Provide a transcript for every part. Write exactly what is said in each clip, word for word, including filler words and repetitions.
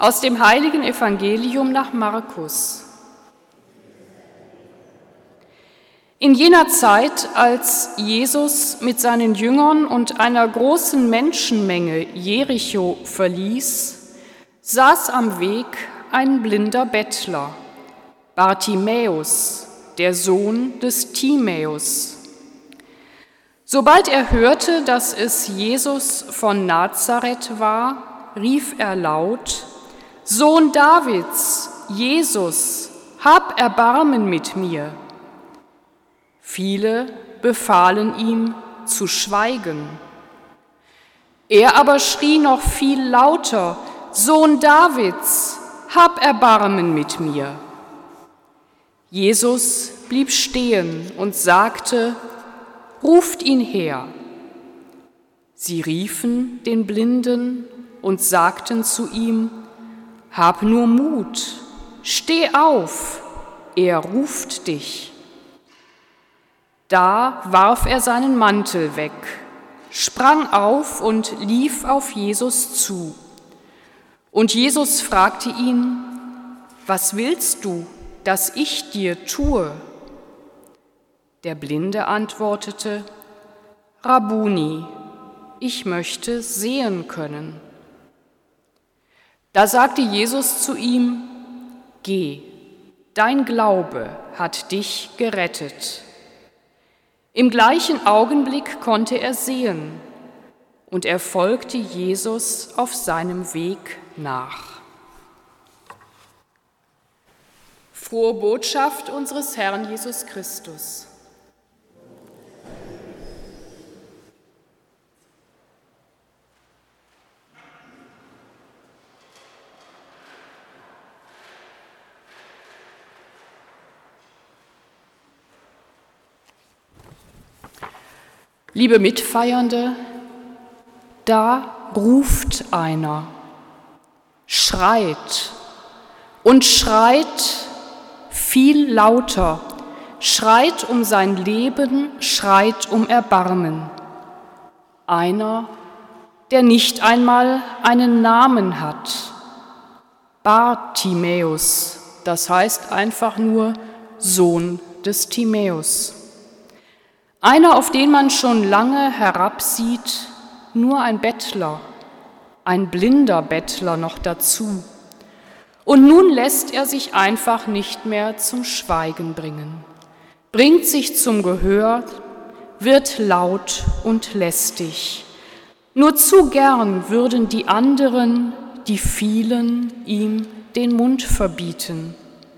Aus dem heiligen Evangelium nach Markus. In jener Zeit, als Jesus mit seinen Jüngern und einer großen Menschenmenge Jericho verließ, saß am Weg ein blinder Bettler, Bartimäus, der Sohn des Timäus. Sobald er hörte, dass es Jesus von Nazareth war, rief er laut: Sohn Davids, Jesus, hab Erbarmen mit mir. Viele befahlen ihm zu schweigen. Er aber schrie noch viel lauter: Sohn Davids, hab Erbarmen mit mir. Jesus blieb stehen und sagte: Ruft ihn her. Sie riefen den Blinden und sagten zu ihm: Hab nur Mut, steh auf, er ruft dich. Da warf er seinen Mantel weg, sprang auf und lief auf Jesus zu. Und Jesus fragte ihn: Was willst du, dass ich dir tue? Der Blinde antwortete: Rabbuni, ich möchte sehen können. Da sagte Jesus zu ihm: Geh, dein Glaube hat dich gerettet. Im gleichen Augenblick konnte er sehen, und er folgte Jesus auf seinem Weg nach. Frohe Botschaft unseres Herrn Jesus Christus. Liebe Mitfeiernde, da ruft einer, schreit und schreit viel lauter, schreit um sein Leben, schreit um Erbarmen. Einer, der nicht einmal einen Namen hat, Bartimäus, das heißt einfach nur Sohn des Timäus. Einer, auf den man schon lange herabsieht, nur ein Bettler, ein blinder Bettler noch dazu. Und nun lässt er sich einfach nicht mehr zum Schweigen bringen, bringt sich zum Gehör, wird laut und lästig. Nur zu gern würden die anderen, die vielen, ihm den Mund verbieten.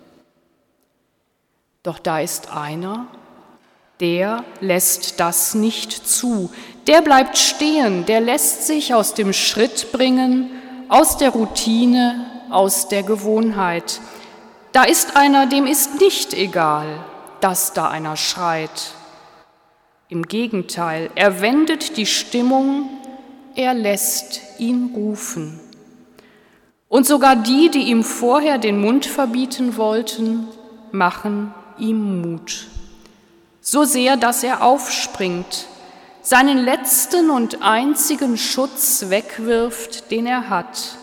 Doch da ist einer, der lässt das nicht zu. Der bleibt stehen, der lässt sich aus dem Schritt bringen, aus der Routine, aus der Gewohnheit. Da ist einer, dem ist nicht egal, dass da einer schreit. Im Gegenteil, er wendet die Stimmung, er lässt ihn rufen. Und sogar die, die ihm vorher den Mund verbieten wollten, machen ihm Mut. So sehr, dass er aufspringt, seinen letzten und einzigen Schutz wegwirft, den er hat.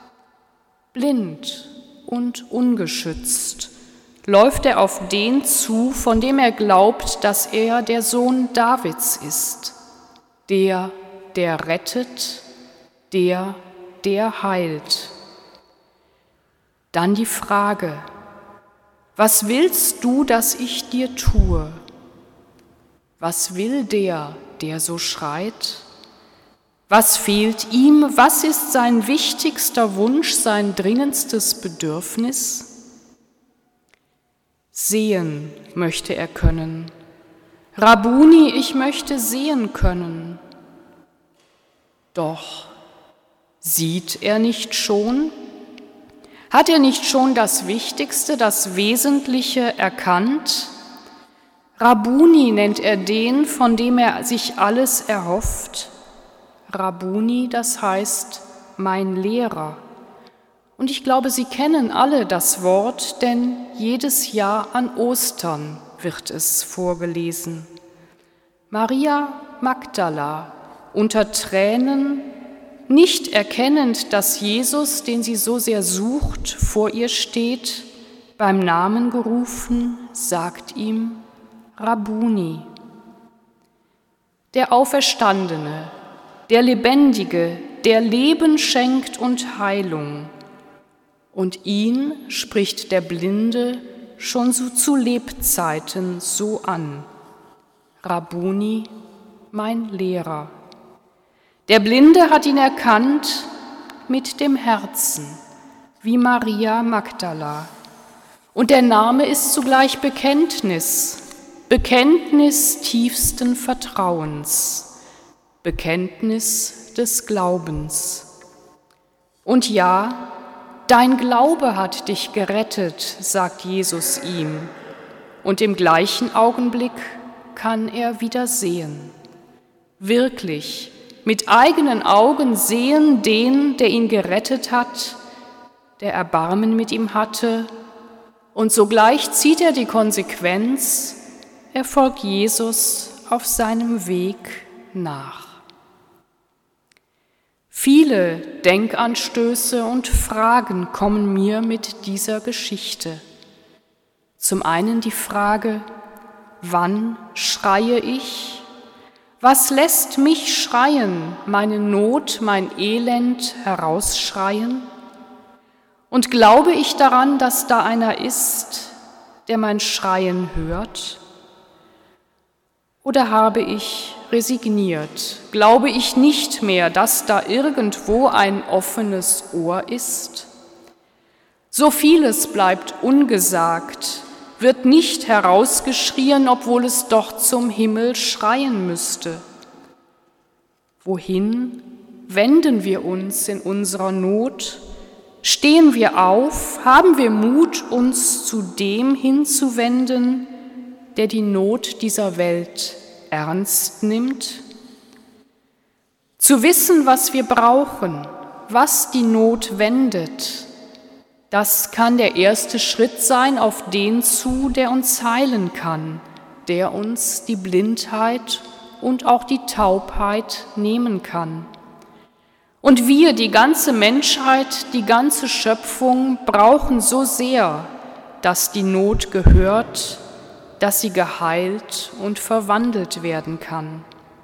Blind und ungeschützt läuft er auf den zu, von dem er glaubt, dass er der Sohn Davids ist, der, der rettet, der, der heilt. Dann die Frage: Was willst du, dass ich dir tue? Was will der, der so schreit? Was fehlt ihm? Was ist sein wichtigster Wunsch, sein dringendstes Bedürfnis? Sehen möchte er können. Rabbuni, ich möchte sehen können. Doch sieht er nicht schon? Hat er nicht schon das Wichtigste, das Wesentliche erkannt? Rabbuni nennt er den, von dem er sich alles erhofft. Rabbuni, das heißt mein Lehrer. Und ich glaube, Sie kennen alle das Wort, denn jedes Jahr an Ostern wird es vorgelesen. Maria Magdala unter Tränen Nicht erkennend, dass Jesus, den sie so sehr sucht, vor ihr steht, beim Namen gerufen, sagt ihm: Rabbuni. Der Auferstandene, der Lebendige, der Leben schenkt und Heilung. Und ihn spricht der Blinde schon so zu Lebzeiten so an: Rabbuni, mein Lehrer. Der Blinde hat ihn erkannt mit dem Herzen, wie Maria Magdala. Und der Name ist zugleich Bekenntnis, Bekenntnis tiefsten Vertrauens, Bekenntnis des Glaubens. Und ja, dein Glaube hat dich gerettet, sagt Jesus ihm. Und im gleichen Augenblick kann er wieder sehen. Wirklich, mit eigenen Augen sehen den, der ihn gerettet hat, der Erbarmen mit ihm hatte, und sogleich zieht er die Konsequenz, er folgt Jesus auf seinem Weg nach. Viele Denkanstöße und Fragen kommen mir mit dieser Geschichte. Zum einen die Frage: Wann schreie ich? Was lässt mich schreien, meine Not, mein Elend herausschreien? Und glaube ich daran, dass da einer ist, der mein Schreien hört? Oder habe ich resigniert? Glaube ich nicht mehr, dass da irgendwo ein offenes Ohr ist? So vieles bleibt ungesagt, wird nicht herausgeschrien, obwohl es doch zum Himmel schreien müsste. Wohin wenden wir uns in unserer Not? Stehen wir auf? Haben wir Mut, uns zu dem hinzuwenden, der die Not dieser Welt ernst nimmt? Zu wissen, was wir brauchen, was die Not wendet, das kann der erste Schritt sein auf den zu, der uns heilen kann, der uns die Blindheit und auch die Taubheit nehmen kann. Und wir, die ganze Menschheit, die ganze Schöpfung, brauchen so sehr, dass die Not gehört, dass sie geheilt und verwandelt werden kann.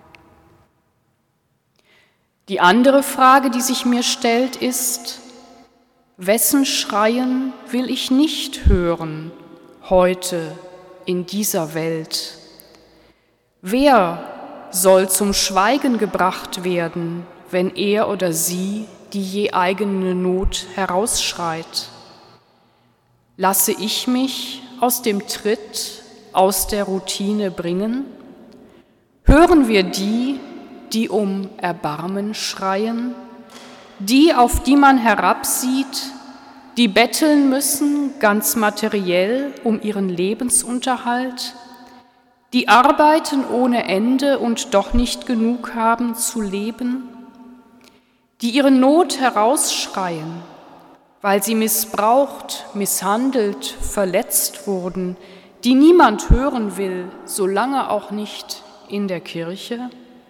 Die andere Frage, die sich mir stellt, ist: Wessen Schreien will ich nicht hören heute in dieser Welt? Wer soll zum Schweigen gebracht werden, wenn er oder sie die je eigene Not herausschreit? Lasse ich mich aus dem Tritt, aus der Routine bringen? Hören wir die, die um Erbarmen schreien, die, auf die man herabsieht, die betteln müssen, ganz materiell, um ihren Lebensunterhalt, die arbeiten ohne Ende und doch nicht genug haben zu leben, die ihre Not herausschreien, weil sie missbraucht, misshandelt, verletzt wurden, die niemand hören will, solange auch nicht in der Kirche?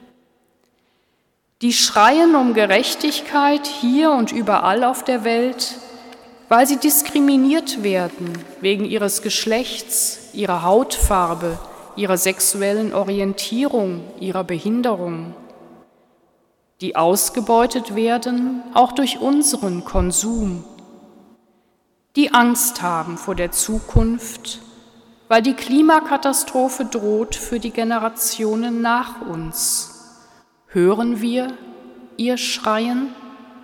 Die schreien um Gerechtigkeit hier und überall auf der Welt, weil sie diskriminiert werden wegen ihres Geschlechts, ihrer Hautfarbe, ihrer sexuellen Orientierung, ihrer Behinderung. Die ausgebeutet werden, auch durch unseren Konsum. Die Angst haben vor der Zukunft, weil die Klimakatastrophe droht für die Generationen nach uns. Hören wir ihr Schreien?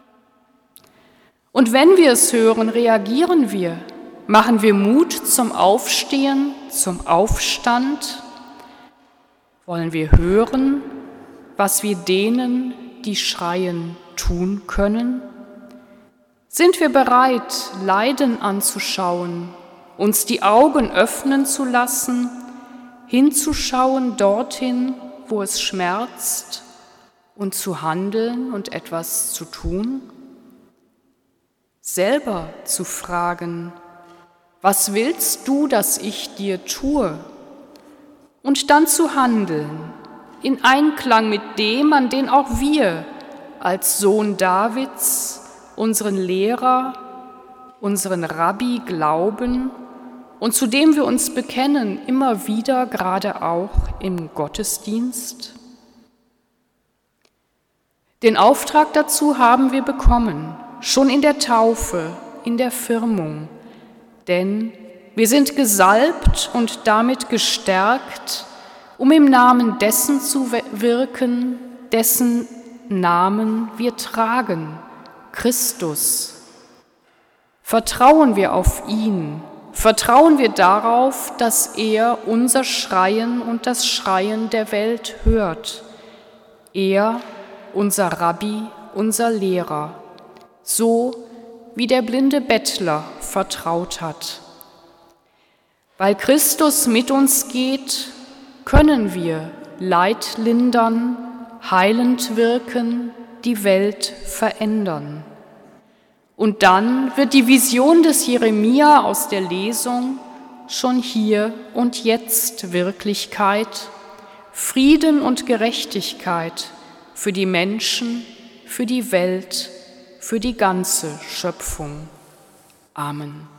Und wenn wir es hören, reagieren wir? Machen wir Mut zum Aufstehen, zum Aufstand? Wollen wir hören, was wir denen, die schreien, tun können? Sind wir bereit, Leiden anzuschauen, uns die Augen öffnen zu lassen, hinzuschauen dorthin, wo es schmerzt, und zu handeln und etwas zu tun? Selber zu fragen: Was willst du, dass ich dir tue? Und dann zu handeln, in Einklang mit dem, an den auch wir als Sohn Davids, unseren Lehrer, unseren Rabbi glauben und zu dem wir uns bekennen, immer wieder, gerade auch im Gottesdienst? Den Auftrag dazu haben wir bekommen, schon in der Taufe, in der Firmung, denn wir sind gesalbt und damit gestärkt, um im Namen dessen zu wirken, dessen Namen wir tragen, Christus. Vertrauen wir auf ihn, vertrauen wir darauf, dass er unser Schreien und das Schreien der Welt hört. Er, unser Rabbi, unser Lehrer, so wie der blinde Bettler vertraut hat. Weil Christus mit uns geht, können wir Leid lindern, heilend wirken, die Welt verändern. Und dann wird die Vision des Jeremia aus der Lesung schon hier und jetzt Wirklichkeit, Frieden und Gerechtigkeit für die Menschen, für die Welt, für die ganze Schöpfung. Amen.